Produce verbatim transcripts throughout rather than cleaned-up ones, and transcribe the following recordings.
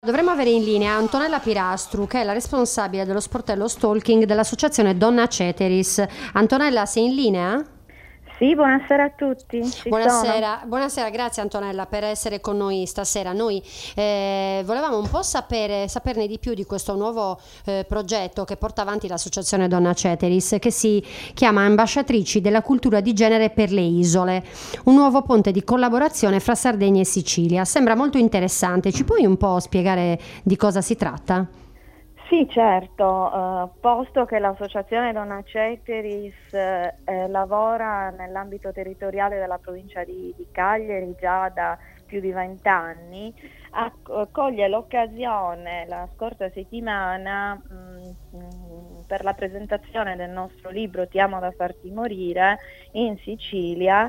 Dovremmo avere in linea Antonella Pirastru, che è la responsabile dello sportello stalking dell'associazione Donna Ceteris. Antonella, sei in linea? Sì, buonasera a tutti, ci sono. Buonasera, buonasera, grazie Antonella per essere con noi stasera. Noi eh, volevamo un po' sapere, saperne di più di questo nuovo eh, progetto che porta avanti l'associazione Donna Ceteris, che si chiama Ambasciatrici della cultura di genere per le isole, un nuovo ponte di collaborazione fra Sardegna e Sicilia. Sembra molto interessante, ci puoi un po' spiegare di cosa si tratta? Sì, certo, eh, posto che l'associazione Donna Ceteris eh, eh, lavora nell'ambito territoriale della provincia di, di Cagliari già da più di vent'anni, coglie l'occasione la scorsa settimana mh, mh, per la presentazione del nostro libro Ti amo da farti morire in Sicilia,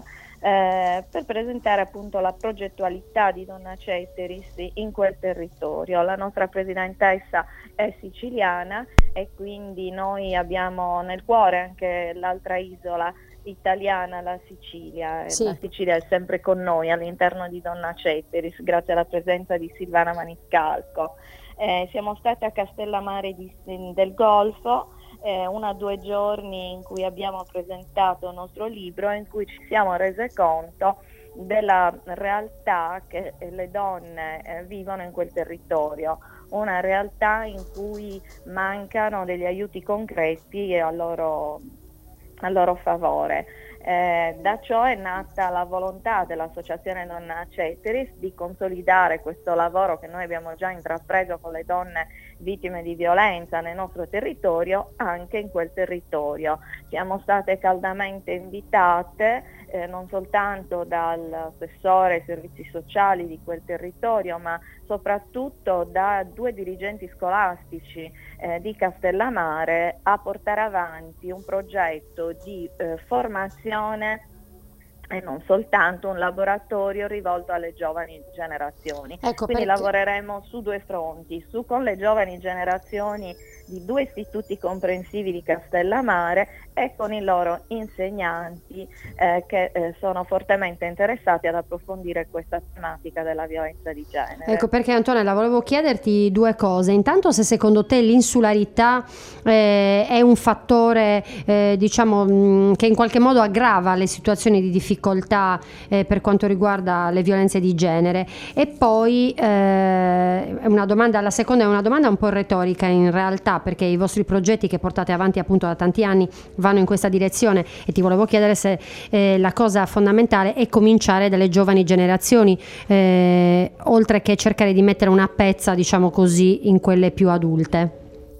Eh, per presentare appunto la progettualità di Donna Ceteris in quel territorio. La nostra presidentessa è siciliana e quindi noi abbiamo nel cuore anche l'altra isola italiana, la Sicilia. Sì. La Sicilia è sempre con noi all'interno di Donna Ceteris grazie alla presenza di Silvana Maniscalco. Eh, siamo state a Castellammare di, del Golfo, Eh, una o due giorni in cui abbiamo presentato il nostro libro e in cui ci siamo rese conto della realtà che le donne eh, vivono in quel territorio, una realtà in cui mancano degli aiuti concreti a loro, a loro favore. Eh, da ciò è nata la volontà dell'Associazione Donna Ceteris di consolidare questo lavoro che noi abbiamo già intrapreso con le donne vittime di violenza nel nostro territorio anche in quel territorio. Siamo state caldamente invitate eh, non soltanto dall'assessore ai servizi sociali di quel territorio, ma soprattutto da due dirigenti scolastici eh, di Castellammare a portare avanti un progetto di eh, formazione e non soltanto un laboratorio rivolto alle giovani generazioni. Ecco Quindi perché... lavoreremo su due fronti, su con le giovani generazioni di due istituti comprensivi di Castellammare e con i loro insegnanti eh, che eh, sono fortemente interessati ad approfondire questa tematica della violenza di genere. Ecco perché Antonella volevo chiederti due cose. Intanto se secondo te l'insularità eh, è un fattore eh, diciamo mh, che in qualche modo aggrava le situazioni di difficoltà eh, per quanto riguarda le violenze di genere, e poi eh, una domanda, la seconda è una domanda un po' retorica in realtà, perché i vostri progetti che portate avanti appunto da tanti anni vanno in questa direzione, e ti volevo chiedere se eh, la cosa fondamentale è cominciare dalle giovani generazioni eh, oltre che cercare di mettere una pezza, diciamo così, in quelle più adulte.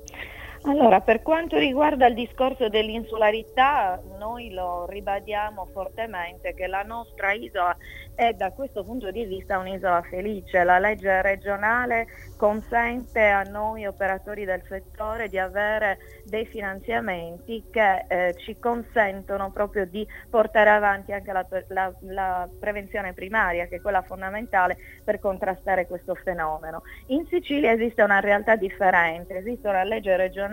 Allora, per quanto riguarda il discorso dell'insularità, noi lo ribadiamo fortemente che la nostra isola è da questo punto di vista un'isola felice. La legge regionale consente a noi operatori del settore di avere dei finanziamenti che eh, ci consentono proprio di portare avanti anche la, la, la prevenzione primaria, che è quella fondamentale per contrastare questo fenomeno. In Sicilia esiste una realtà differente, esiste una legge regionale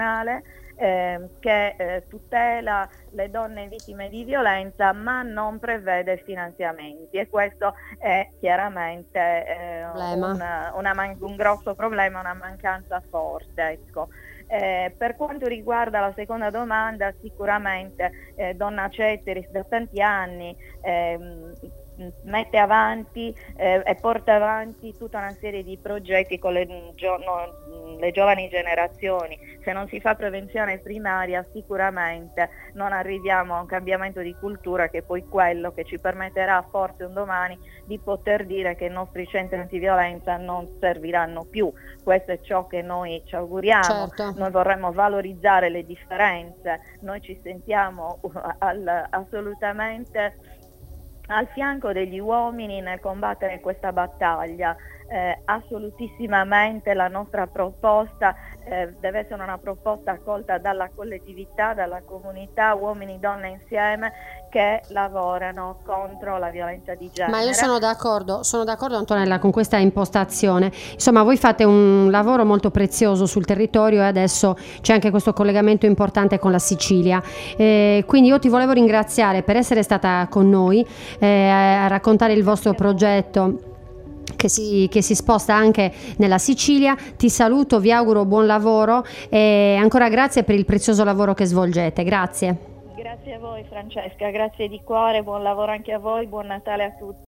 Eh, che eh, tutela le donne vittime di violenza ma non prevede finanziamenti, e questo è chiaramente eh, un, una man- un grosso problema, una mancanza forte. Ecco. Eh, per quanto riguarda la seconda domanda, sicuramente eh, Donna Ceteris da tanti anni ehm, mette avanti eh, e porta avanti tutta una serie di progetti con le, gio no, le giovani generazioni. Se non si fa prevenzione primaria sicuramente non arriviamo a un cambiamento di cultura, che è poi quello che ci permetterà forse un domani di poter dire che i nostri centri antiviolenza non serviranno più. Questo è ciò che noi ci auguriamo. Certo. Noi vorremmo valorizzare le differenze, noi ci sentiamo al, assolutamente al fianco degli uomini nel combattere questa battaglia. Eh, assolutissimamente la nostra proposta eh, deve essere una proposta accolta dalla collettività, dalla comunità, uomini e donne insieme, che lavorano contro la violenza di genere. Ma io sono d'accordo, sono d'accordo Antonella con questa impostazione. Insomma, voi fate un lavoro molto prezioso sul territorio e adesso c'è anche questo collegamento importante con la Sicilia. Eh, quindi io ti volevo ringraziare per essere stata con noi eh, a raccontare il vostro progetto che si, che si sposta anche nella Sicilia. Ti saluto, vi auguro buon lavoro e ancora grazie per il prezioso lavoro che svolgete. Grazie. Grazie a voi Francesca, grazie di cuore, buon lavoro anche a voi, buon Natale a tutti.